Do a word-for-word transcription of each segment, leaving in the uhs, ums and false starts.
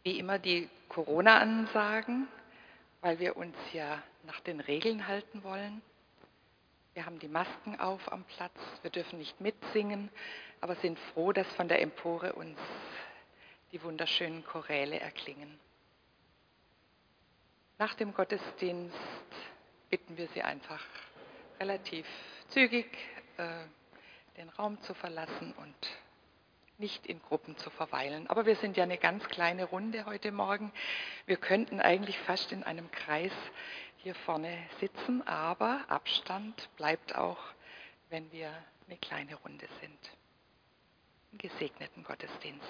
Wie immer die Corona-Ansagen, weil wir uns ja nach den Regeln halten wollen. Wir haben die Masken auf am Platz, wir dürfen nicht mitsingen, aber sind froh, dass von der Empore uns die wunderschönen Choräle erklingen. Nach dem Gottesdienst bitten wir Sie einfach relativ zügig äh, den Raum zu verlassen und nicht in Gruppen zu verweilen. Aber wir sind ja eine ganz kleine Runde heute Morgen. Wir könnten eigentlich fast in einem Kreis hier vorne sitzen, aber Abstand bleibt auch, wenn wir eine kleine Runde sind. Einen gesegneten Gottesdienst.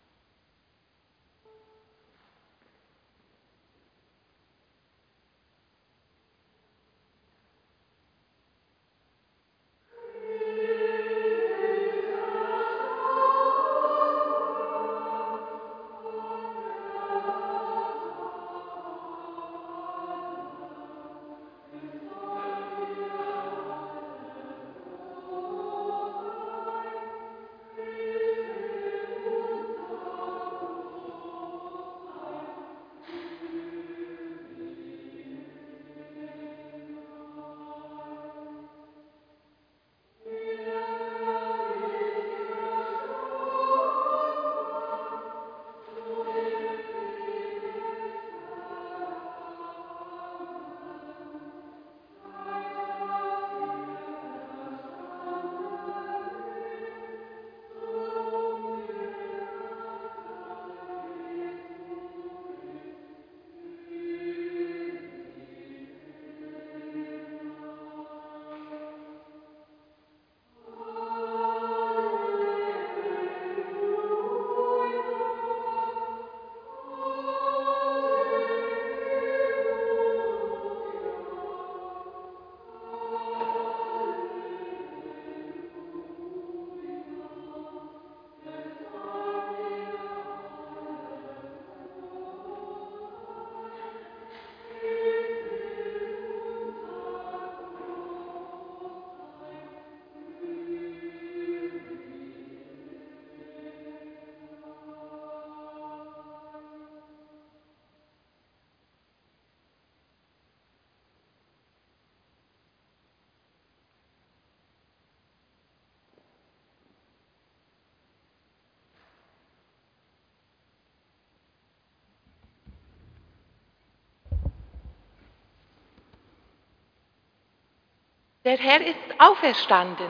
Der Herr ist auferstanden.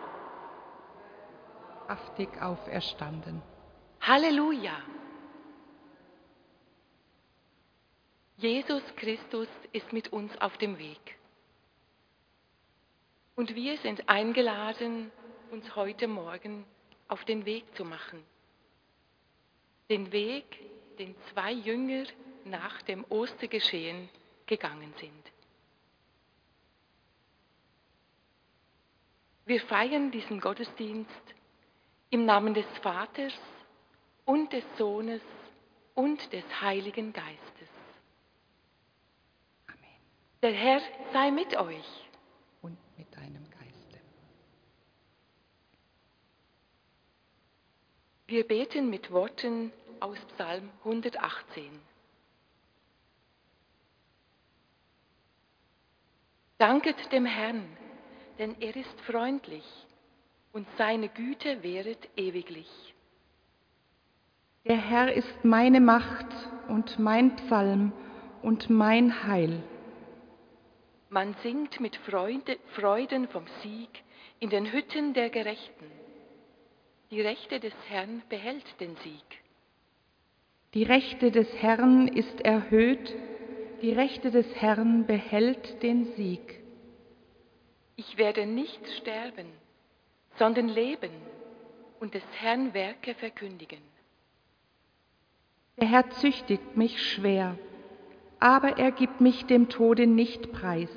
Wahrhaftig auferstanden. Halleluja. Jesus Christus ist mit uns auf dem Weg. Und wir sind eingeladen, uns heute Morgen auf den Weg zu machen. Den Weg, den zwei Jünger nach dem Ostergeschehen gegangen sind. Wir feiern diesen Gottesdienst im Namen des Vaters und des Sohnes und des Heiligen Geistes. Amen. Der Herr sei mit euch. Und mit deinem Geiste. Wir beten mit Worten aus Psalm hundertachtzehn. Danket dem Herrn, denn er ist freundlich und seine Güte währet ewiglich. Der Herr ist meine Macht und mein Psalm und mein Heil. Man singt mit Freude, Freuden vom Sieg in den Hütten der Gerechten. Die Rechte des Herrn behält den Sieg. Die Rechte des Herrn ist erhöht, die Rechte des Herrn behält den Sieg. Ich werde nicht sterben, sondern leben und des Herrn Werke verkündigen. Der Herr züchtigt mich schwer, aber er gibt mich dem Tode nicht preis.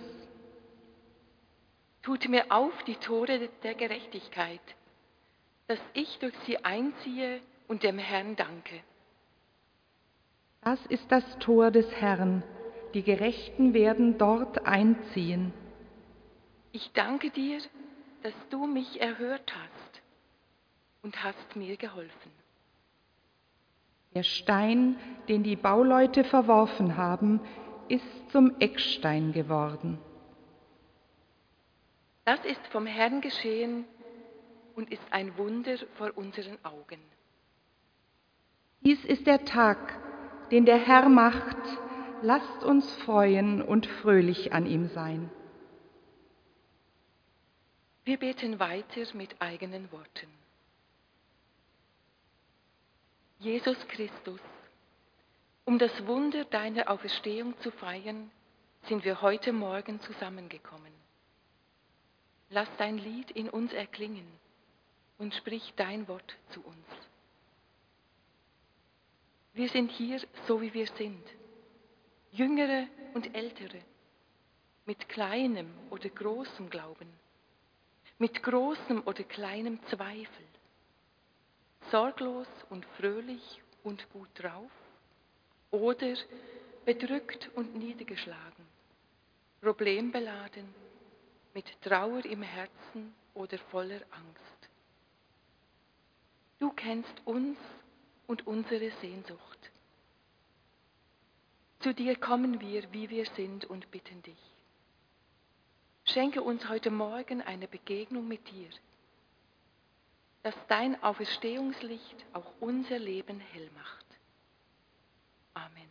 Tut mir auf die Tore der Gerechtigkeit, dass ich durch sie einziehe und dem Herrn danke. Das ist das Tor des Herrn, die Gerechten werden dort einziehen. Ich danke dir, dass du mich erhört hast und hast mir geholfen. Der Stein, den die Bauleute verworfen haben, ist zum Eckstein geworden. Das ist vom Herrn geschehen und ist ein Wunder vor unseren Augen. Dies ist der Tag, den der Herr macht. Lasst uns freuen und fröhlich an ihm sein. Wir beten weiter mit eigenen Worten. Jesus Christus, um das Wunder deiner Auferstehung zu feiern, sind wir heute Morgen zusammengekommen. Lass dein Lied in uns erklingen und sprich dein Wort zu uns. Wir sind hier, so wie wir sind, Jüngere und Ältere, mit kleinem oder großem Glauben, mit großem oder kleinem Zweifel, sorglos und fröhlich und gut drauf oder bedrückt und niedergeschlagen, problembeladen, mit Trauer im Herzen oder voller Angst. Du kennst uns und unsere Sehnsucht. Zu dir kommen wir, wie wir sind, und bitten dich. Schenke uns heute Morgen eine Begegnung mit dir, dass dein Auferstehungslicht auch unser Leben hell macht. Amen.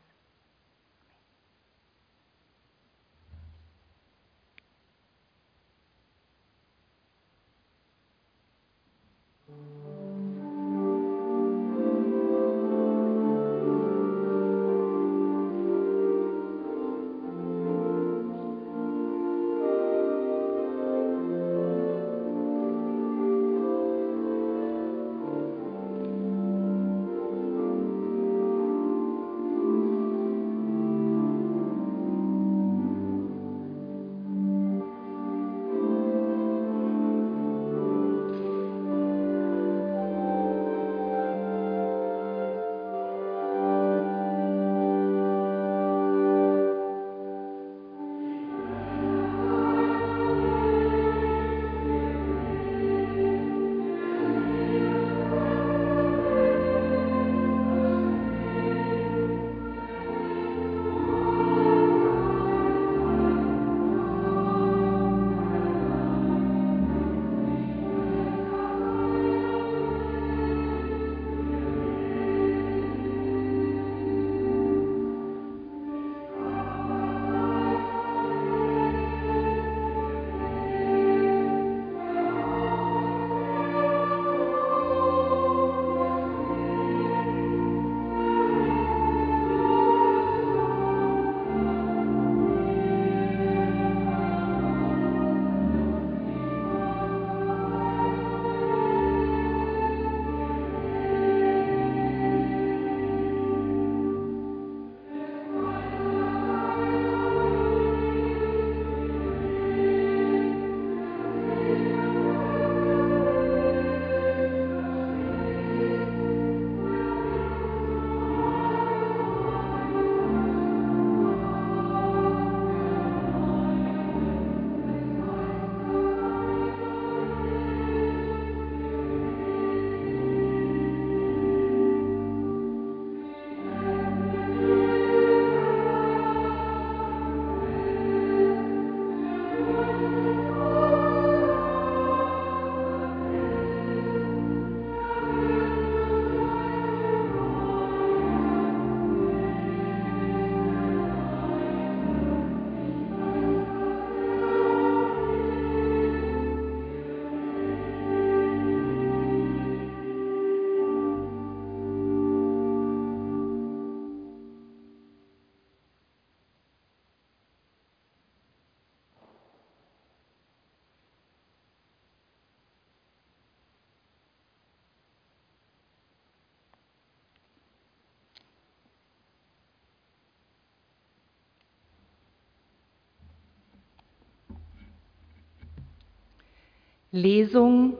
Lesung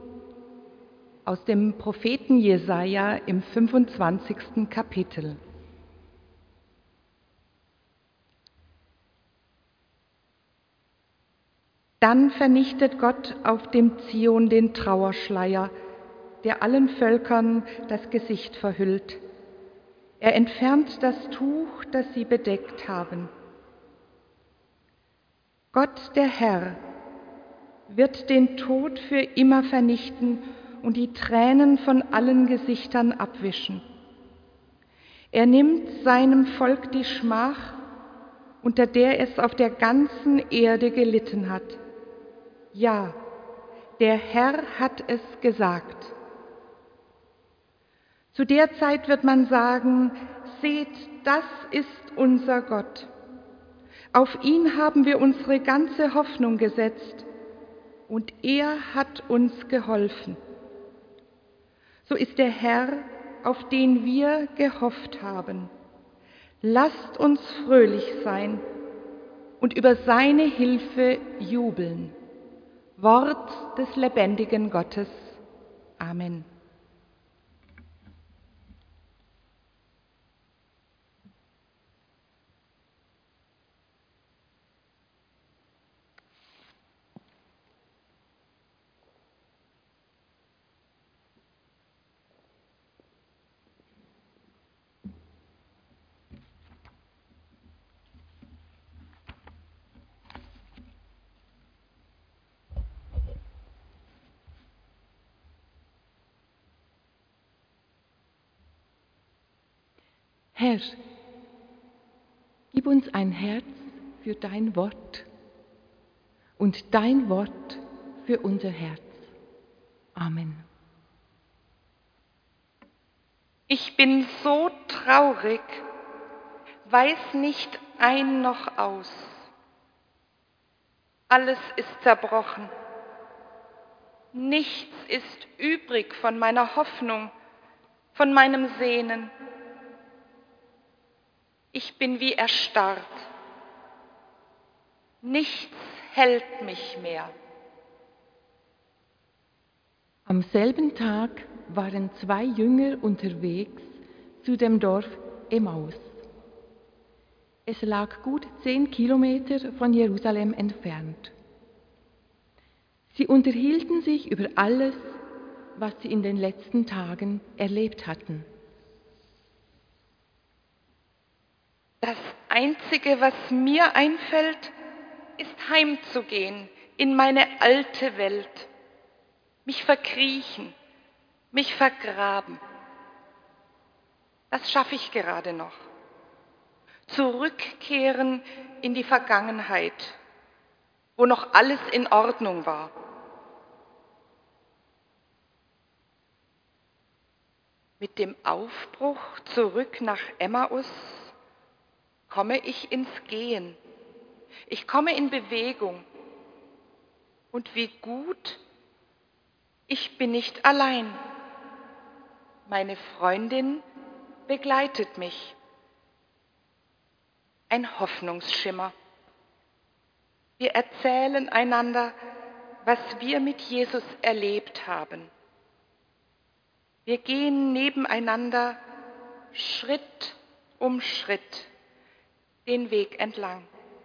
aus dem Propheten Jesaja im fünfundzwanzigsten Kapitel. Dann vernichtet Gott auf dem Zion den Trauerschleier, der allen Völkern das Gesicht verhüllt. Er entfernt das Tuch, das sie bedeckt haben. Gott, der Herr, wird den Tod für immer vernichten und die Tränen von allen Gesichtern abwischen. Er nimmt seinem Volk die Schmach, unter der es auf der ganzen Erde gelitten hat. Ja, der Herr hat es gesagt. Zu der Zeit wird man sagen, seht, das ist unser Gott. Auf ihn haben wir unsere ganze Hoffnung gesetzt und er hat uns geholfen. So ist der Herr, auf den wir gehofft haben. Lasst uns fröhlich sein und über seine Hilfe jubeln. Wort des lebendigen Gottes. Amen. Herr, gib uns ein Herz für dein Wort und dein Wort für unser Herz. Amen. Ich bin so traurig, weiß nicht ein noch aus. Alles ist zerbrochen. Nichts ist übrig von meiner Hoffnung, von meinem Sehnen. Ich bin wie erstarrt. Nichts hält mich mehr. Am selben Tag waren zwei Jünger unterwegs zu dem Dorf Emmaus. Es lag gut zehn Kilometer von Jerusalem entfernt. Sie unterhielten sich über alles, was sie in den letzten Tagen erlebt hatten. Das Einzige, was mir einfällt, ist heimzugehen in meine alte Welt, mich verkriechen, mich vergraben. Das schaffe ich gerade noch. Zurückkehren in die Vergangenheit, wo noch alles in Ordnung war. Mit dem Aufbruch zurück nach Emmaus komme ich ins Gehen. Ich komme in Bewegung. Und wie gut, ich bin nicht allein. Meine Freundin begleitet mich. Ein Hoffnungsschimmer. Wir erzählen einander, was wir mit Jesus erlebt haben. Wir gehen nebeneinander Schritt um Schritt den Weg entlang.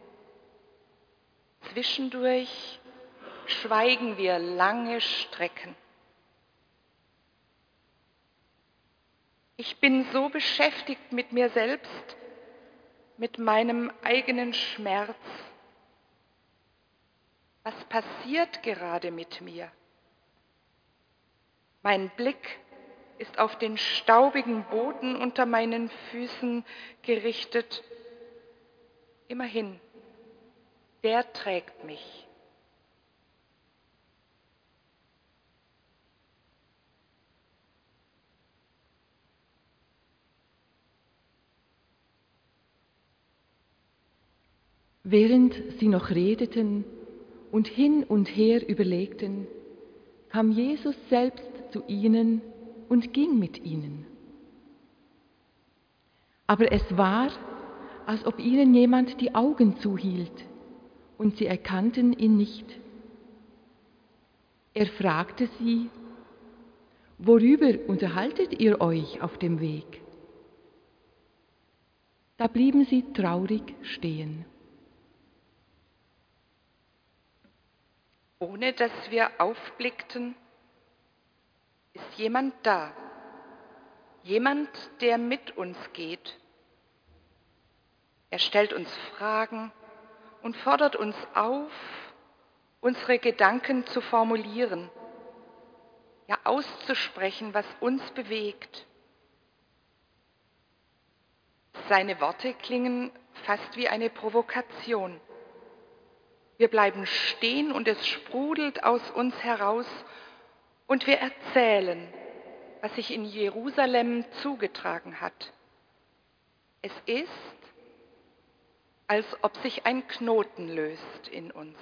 Zwischendurch schweigen wir lange Strecken. Ich bin so beschäftigt mit mir selbst, mit meinem eigenen Schmerz. Was passiert gerade mit mir? Mein Blick ist auf den staubigen Boden unter meinen Füßen gerichtet. Immerhin, der trägt mich. Während sie noch redeten und hin und her überlegten, kam Jesus selbst zu ihnen und ging mit ihnen. Aber es war, als ob ihnen jemand die Augen zuhielt, und sie erkannten ihn nicht. Er fragte sie: Worüber unterhaltet ihr euch auf dem Weg? Da blieben sie traurig stehen. Ohne dass wir aufblickten, ist jemand da. Jemand, der mit uns geht. Er stellt uns Fragen und fordert uns auf, unsere Gedanken zu formulieren, ja auszusprechen, was uns bewegt. Seine Worte klingen fast wie eine Provokation. Wir bleiben stehen und es sprudelt aus uns heraus und wir erzählen, was sich in Jerusalem zugetragen hat. Es ist, als ob sich ein Knoten löst in uns.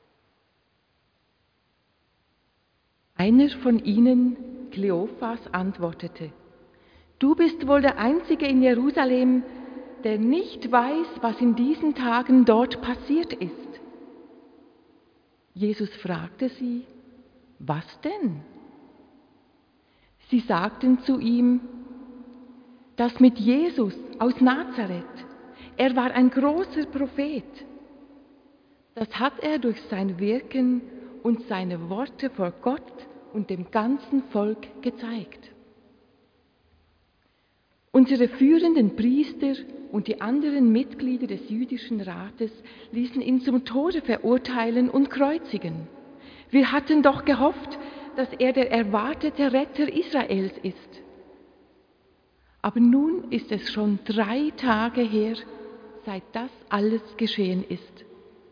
Einer von ihnen, Kleophas, antwortete: Du bist wohl der Einzige in Jerusalem, der nicht weiß, was in diesen Tagen dort passiert ist. Jesus fragte sie: Was denn? Sie sagten zu ihm: Das mit Jesus aus Nazareth. Er war ein großer Prophet. Das hat er durch sein Wirken und seine Worte vor Gott und dem ganzen Volk gezeigt. Unsere führenden Priester und die anderen Mitglieder des jüdischen Rates ließen ihn zum Tode verurteilen und kreuzigen. Wir hatten doch gehofft, dass er der erwartete Retter Israels ist. Aber nun ist es schon drei Tage her, seit das alles geschehen ist.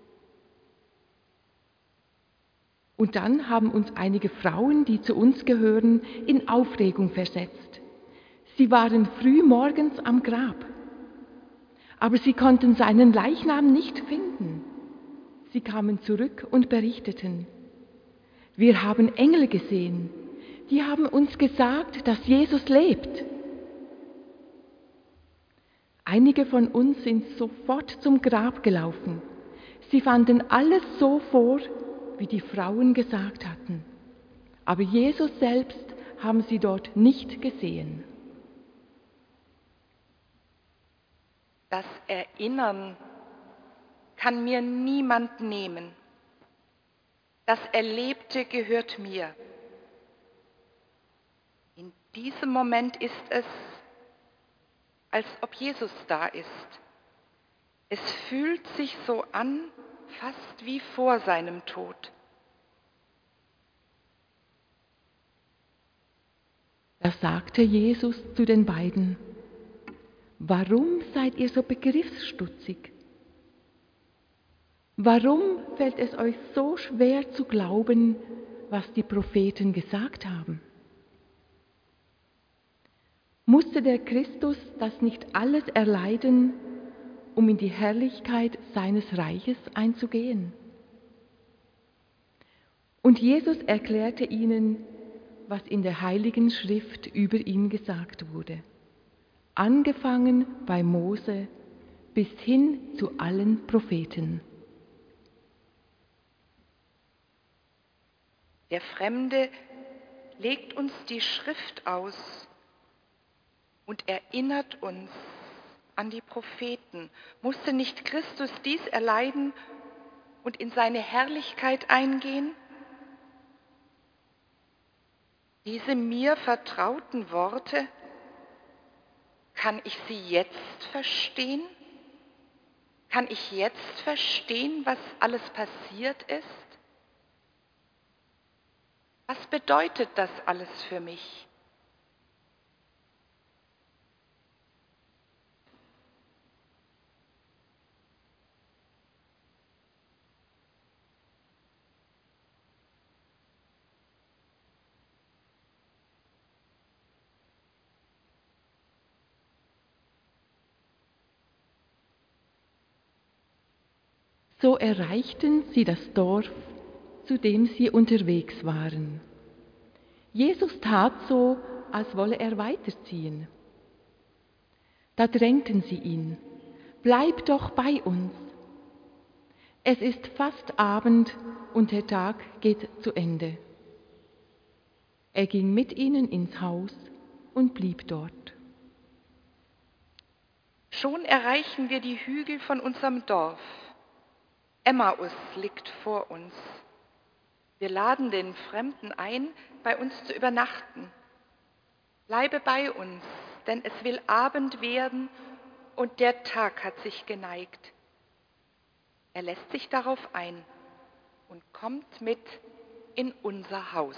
Und dann haben uns einige Frauen, die zu uns gehören, in Aufregung versetzt. Sie waren früh morgens am Grab, aber sie konnten seinen Leichnam nicht finden. Sie kamen zurück und berichteten: Wir haben Engel gesehen, die haben uns gesagt, dass Jesus lebt. Einige von uns sind sofort zum Grab gelaufen. Sie fanden alles so vor, wie die Frauen gesagt hatten. Aber Jesus selbst haben sie dort nicht gesehen. Das Erinnern kann mir niemand nehmen. Das Erlebte gehört mir. In diesem Moment ist es, als ob Jesus da ist. Es fühlt sich so an, fast wie vor seinem Tod. Da sagte Jesus zu den beiden: Warum seid ihr so begriffsstutzig? Warum fällt es euch so schwer zu glauben, was die Propheten gesagt haben? Musste der Christus das nicht alles erleiden, um in die Herrlichkeit seines Reiches einzugehen? Und Jesus erklärte ihnen, was in der Heiligen Schrift über ihn gesagt wurde, angefangen bei Mose bis hin zu allen Propheten. Der Fremde legt uns die Schrift aus und erinnert uns an die Propheten. Musste nicht Christus dies erleiden und in seine Herrlichkeit eingehen? Diese mir vertrauten Worte, kann ich sie jetzt verstehen? Kann ich jetzt verstehen, was alles passiert ist? Was bedeutet das alles für mich? So erreichten sie das Dorf, zu dem sie unterwegs waren. Jesus tat so, als wolle er weiterziehen. Da drängten sie ihn: Bleib doch bei uns. Es ist fast Abend und der Tag geht zu Ende. Er ging mit ihnen ins Haus und blieb dort. Schon erreichen wir die Hügel von unserem Dorf. Emmaus liegt vor uns. Wir laden den Fremden ein, bei uns zu übernachten. Bleibe bei uns, denn es will Abend werden und der Tag hat sich geneigt. Er lässt sich darauf ein und kommt mit in unser Haus.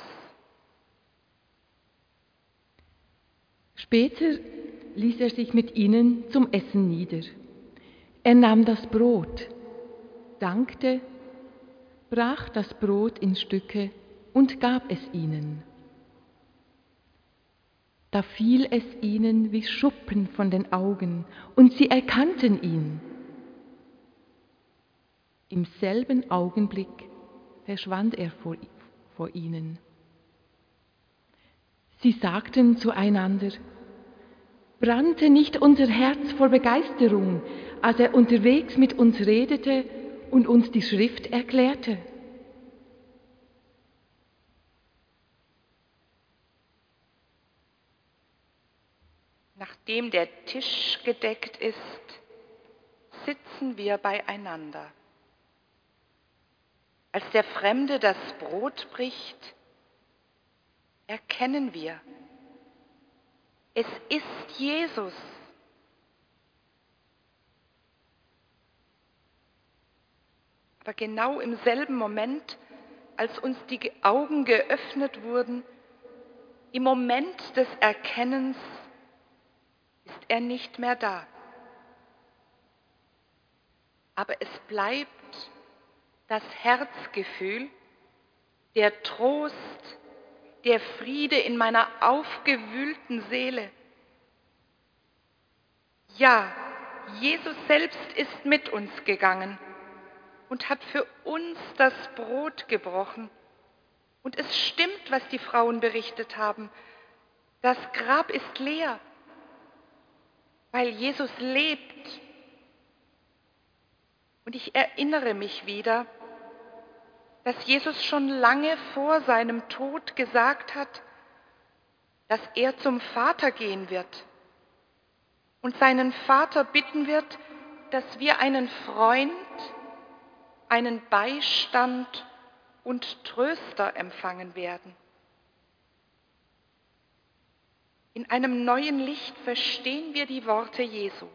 Später ließ er sich mit ihnen zum Essen nieder. Er nahm das Brot, dankte, brach das Brot in Stücke und gab es ihnen. Da fiel es ihnen wie Schuppen von den Augen und sie erkannten ihn. Im selben Augenblick verschwand er vor, vor ihnen. Sie sagten zueinander: Brannte nicht unser Herz vor Begeisterung, als er unterwegs mit uns redete und uns die Schrift erklärte? Nachdem der Tisch gedeckt ist, sitzen wir beieinander. Als der Fremde das Brot bricht, erkennen wir, es ist Jesus. Aber genau im selben Moment, als uns die Augen geöffnet wurden, im Moment des Erkennens, ist er nicht mehr da. Aber es bleibt das Herzgefühl, der Trost, der Friede in meiner aufgewühlten Seele. Ja, Jesus selbst ist mit uns gegangen und hat für uns das Brot gebrochen. Und es stimmt, was die Frauen berichtet haben. Das Grab ist leer, weil Jesus lebt. Und ich erinnere mich wieder, dass Jesus schon lange vor seinem Tod gesagt hat, dass er zum Vater gehen wird und seinen Vater bitten wird, dass wir einen Freund, einen Beistand und Tröster empfangen werden. In einem neuen Licht verstehen wir die Worte Jesu.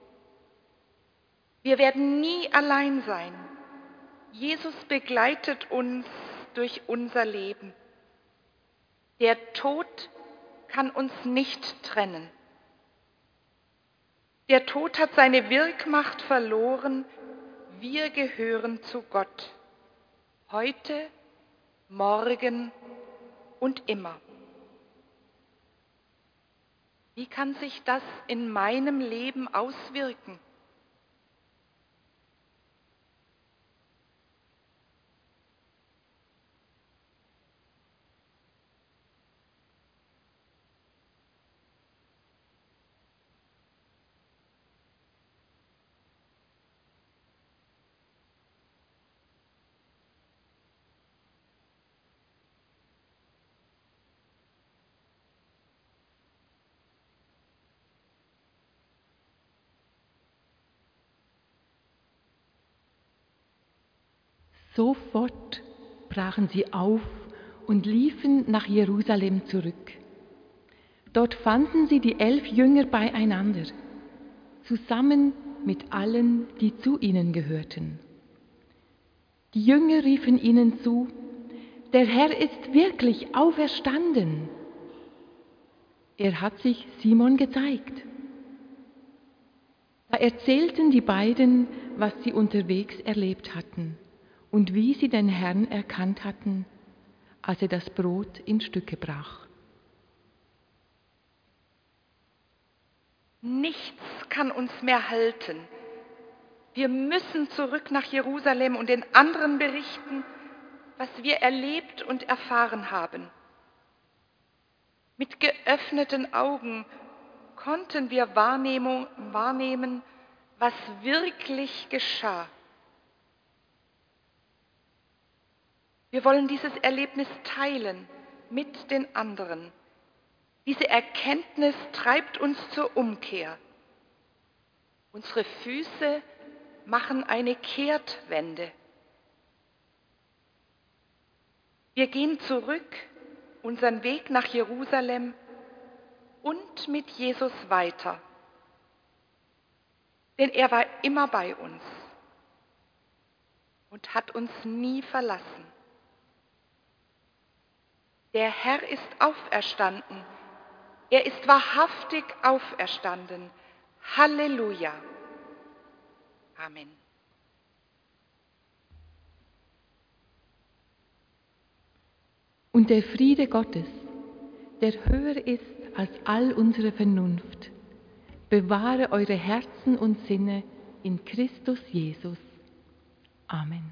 Wir werden nie allein sein. Jesus begleitet uns durch unser Leben. Der Tod kann uns nicht trennen. Der Tod hat seine Wirkmacht verloren. Wir gehören zu Gott. Heute, morgen und immer. Wie kann sich das in meinem Leben auswirken? Sofort brachen sie auf und liefen nach Jerusalem zurück. Dort fanden sie die elf Jünger beieinander, zusammen mit allen, die zu ihnen gehörten. Die Jünger riefen ihnen zu: Der Herr ist wirklich auferstanden. Er hat sich Simon gezeigt. Da erzählten die beiden, was sie unterwegs erlebt hatten und wie sie den Herrn erkannt hatten, als er das Brot in Stücke brach. Nichts kann uns mehr halten. Wir müssen zurück nach Jerusalem und den anderen berichten, was wir erlebt und erfahren haben. Mit geöffneten Augen konnten wir Wahrnehmung, wahrnehmen, was wirklich geschah. Wir wollen dieses Erlebnis teilen mit den anderen. Diese Erkenntnis treibt uns zur Umkehr. Unsere Füße machen eine Kehrtwende. Wir gehen zurück, unseren Weg nach Jerusalem, und mit Jesus weiter. Denn er war immer bei uns und hat uns nie verlassen. Der Herr ist auferstanden. Er ist wahrhaftig auferstanden. Halleluja. Amen. Und der Friede Gottes, der höher ist als all unsere Vernunft, bewahre eure Herzen und Sinne in Christus Jesus. Amen.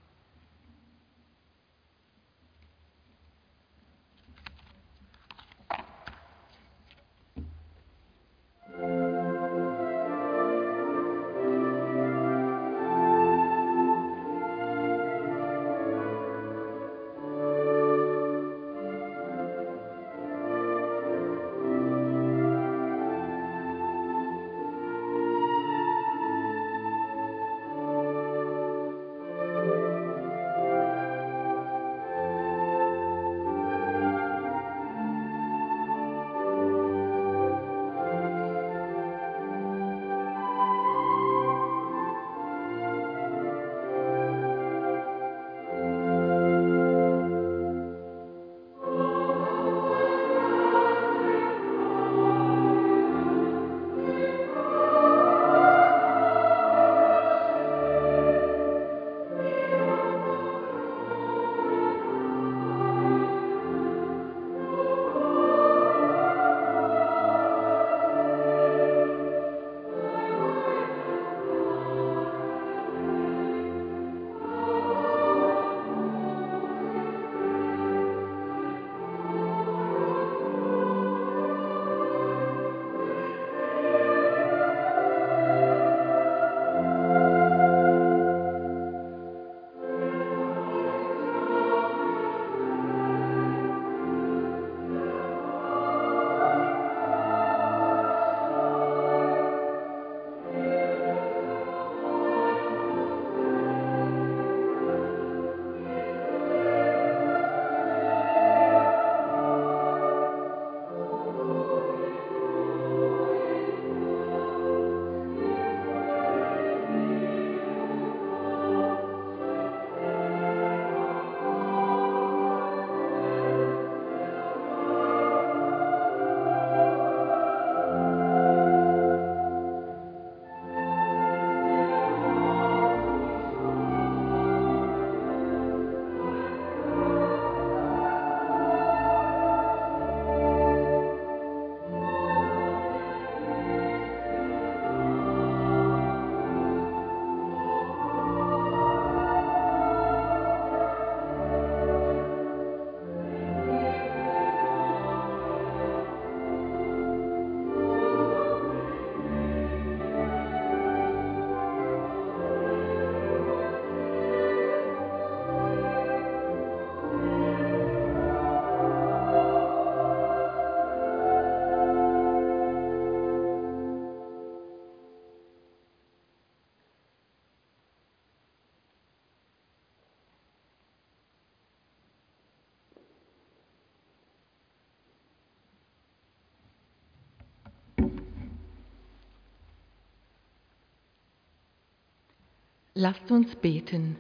Lasst uns beten.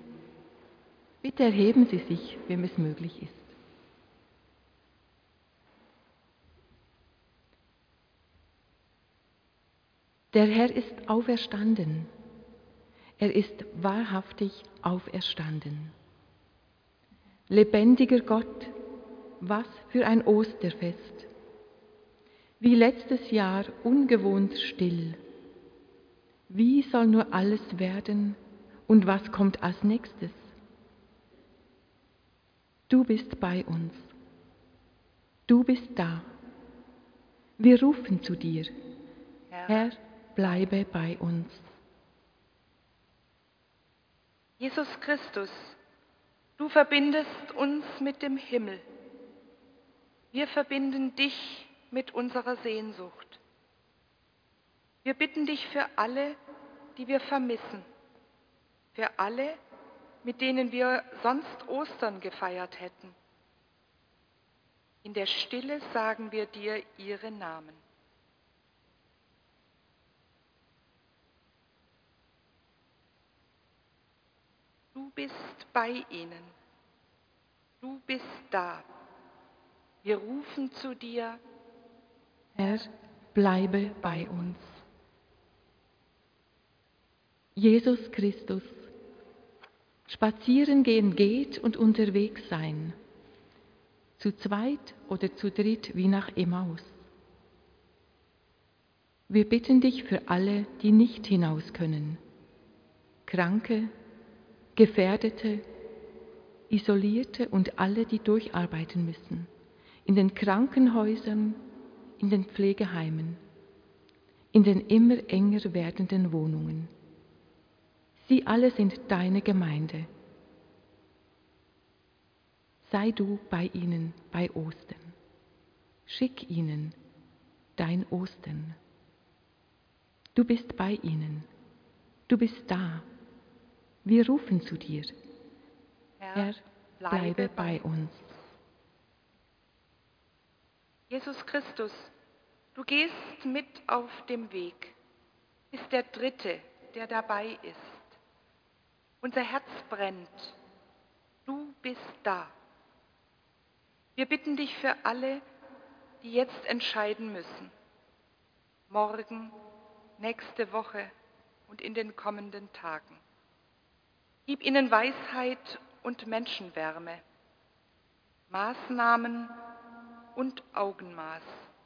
Bitte erheben Sie sich, wem es möglich ist. Der Herr ist auferstanden. Er ist wahrhaftig auferstanden. Lebendiger Gott, was für ein Osterfest. Wie letztes Jahr ungewohnt still. Wie soll nur alles werden und was kommt als nächstes? Du bist bei uns. Du bist da. Wir rufen zu dir. Herr, Herr, bleibe bei uns. Jesus Christus, du verbindest uns mit dem Himmel. Wir verbinden dich mit unserer Sehnsucht. Wir bitten dich für alle, die wir vermissen, für alle, mit denen wir sonst Ostern gefeiert hätten. In der Stille sagen wir dir ihre Namen. Du bist bei ihnen. Du bist da. Wir rufen zu dir. Herr, bleibe bei uns. Jesus Christus, spazieren gehen geht und unterwegs sein. Zu zweit oder zu dritt wie nach Emmaus. Wir bitten dich für alle, die nicht hinaus können. Kranke, Gefährdete, Isolierte und alle, die durcharbeiten müssen. In den Krankenhäusern, in den Pflegeheimen, in den immer enger werdenden Wohnungen. Sie alle sind deine Gemeinde. Sei du bei ihnen bei Ostern. Schick ihnen dein Ostern. Du bist bei ihnen. Du bist da. Wir rufen zu dir. Herr, bleibe bei uns. Jesus Christus, du gehst mit auf dem Weg, bist der Dritte, der dabei ist. Unser Herz brennt. Du bist da. Wir bitten dich für alle, die jetzt entscheiden müssen. Morgen, nächste Woche und in den kommenden Tagen. Gib ihnen Weisheit und Menschenwärme, Maßnahmen und Augenmaß.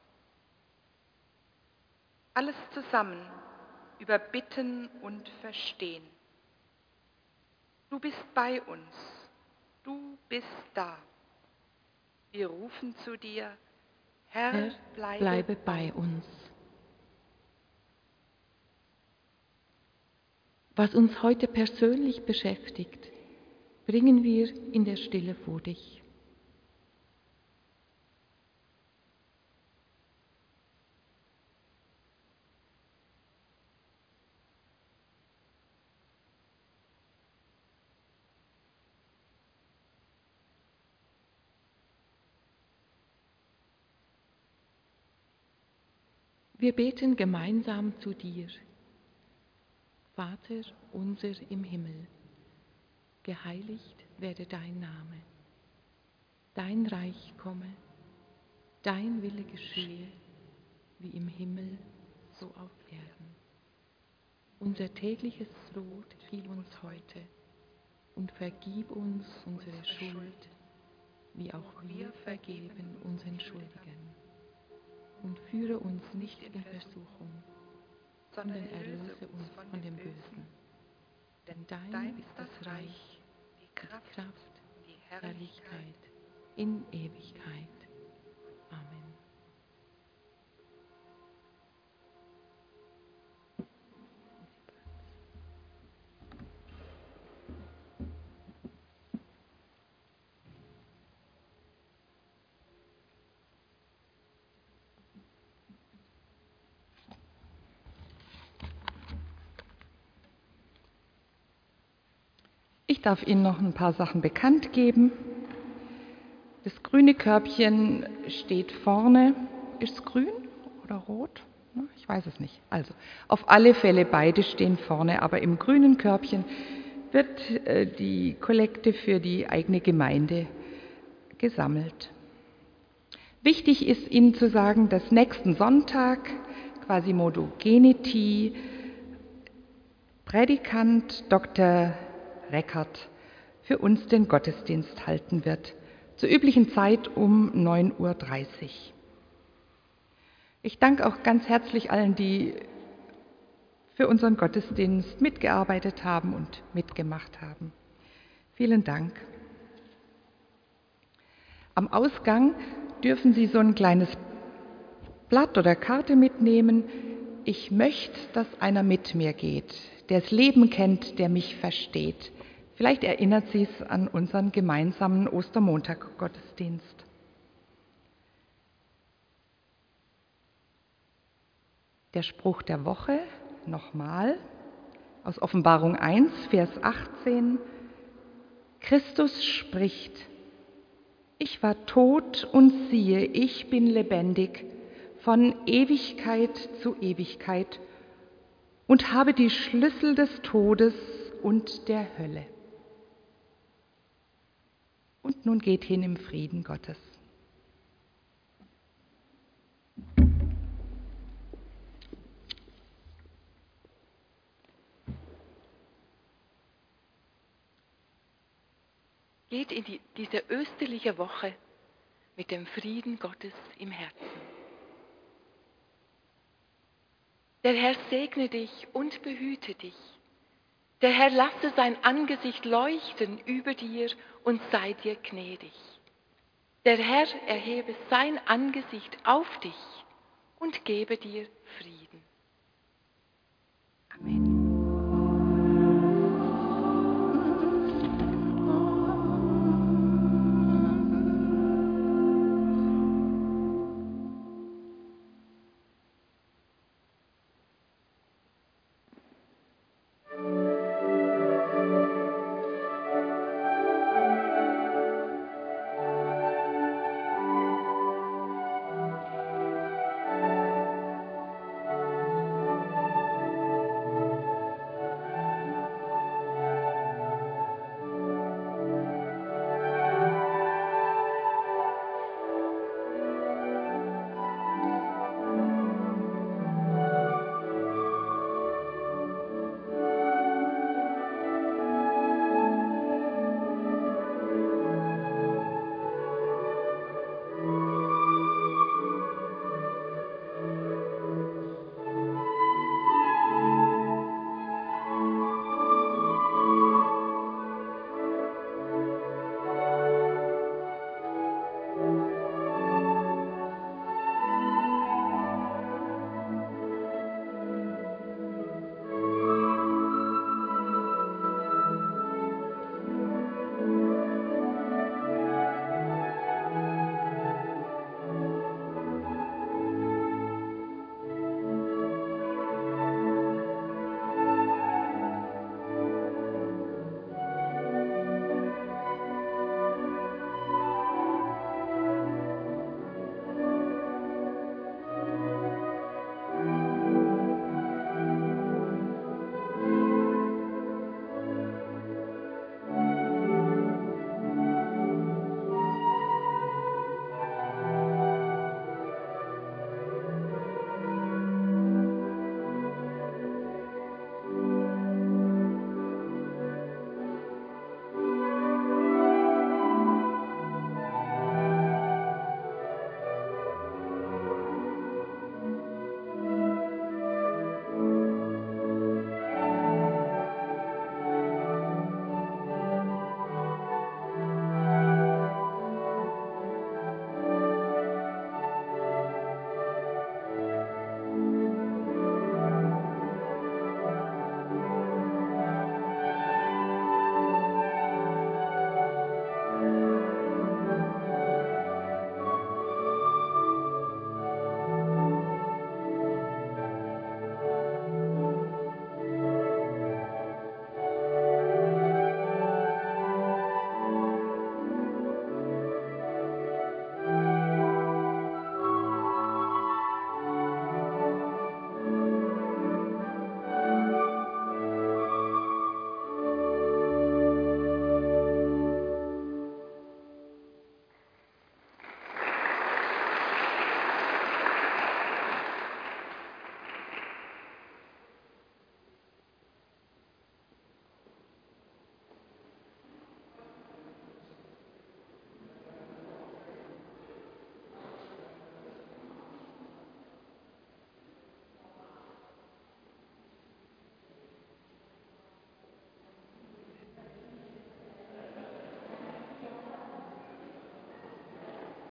Alles zusammen über Bitten und Verstehen. Du bist bei uns, du bist da. Wir rufen zu dir, Herr, Herr, bleibe, bleibe bei uns. Was uns heute persönlich beschäftigt, bringen wir in der Stille vor dich. Wir beten gemeinsam zu dir. Vater unser im Himmel, geheiligt werde dein Name. Dein Reich komme, dein Wille geschehe, wie im Himmel, so auf Erden. Unser tägliches Brot gib uns heute und vergib uns unsere Schuld, wie auch wir vergeben unseren Schuldigen. Und führe uns nicht in Versuchung, sondern erlöse uns von dem Bösen. Denn dein ist das Reich, die Kraft, die Herrlichkeit in Ewigkeit. Amen. Ich darf Ihnen noch ein paar Sachen bekannt geben. Das grüne Körbchen steht vorne. Ist es grün oder rot? Ich weiß es nicht. Also, auf alle Fälle beide stehen vorne, aber im grünen Körbchen wird äh, die Kollekte für die eigene Gemeinde gesammelt. Wichtig ist Ihnen zu sagen, dass nächsten Sonntag, Quasimodo Geniti, Prädikant Doktor Reckert für uns den Gottesdienst halten wird, zur üblichen Zeit um neun Uhr dreißig. Ich danke auch ganz herzlich allen, die für unseren Gottesdienst mitgearbeitet haben und mitgemacht haben. Vielen Dank. Am Ausgang dürfen Sie so ein kleines Blatt oder Karte mitnehmen. Ich möchte, dass einer mit mir geht, der das Leben kennt, der mich versteht. Vielleicht erinnert Sie es an unseren gemeinsamen Ostermontag-Gottesdienst. Der Spruch der Woche, nochmal, aus Offenbarung eins, Vers achtzehn. Christus spricht: Ich war tot und siehe, ich bin lebendig von Ewigkeit zu Ewigkeit und habe die Schlüssel des Todes und der Hölle. Und nun geht hin im Frieden Gottes. Geht in die, diese österliche Woche mit dem Frieden Gottes im Herzen. Der Herr segne dich und behüte dich. Der Herr lasse sein Angesicht leuchten über dir und sei dir gnädig. Der Herr erhebe sein Angesicht auf dich und gebe dir Frieden. Amen.